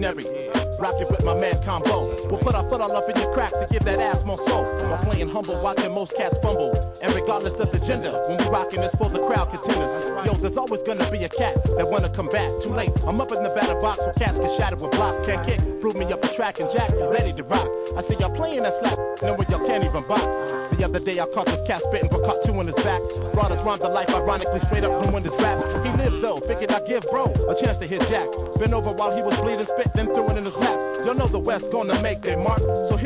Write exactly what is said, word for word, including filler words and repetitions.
legendary. Rockin' with my man Combo. We'll put our foot all up in your crack to give that ass more soul. While playing humble, watching most cats fumble. And regardless of the gender, when we rockin' this for the crowd contenders. Yo, there's always gonna be a cat that wanna come back. Too late, I'm up in the batter box where cats get shattered with blocks. Can't kick, prove me up the track and jack, ready to rock. I see y'all playing that slap, knowing y'all can't even box. The other day I caught this cat spitting but caught two in his backs. Brought his rhymes to life, ironically straight up ruined his rap. He lived though, figured I'd give bro a chance to hit Jack. Been over while he was bleeding, spit, then threw it in his lap. Y'all know the West gonna make their mark, so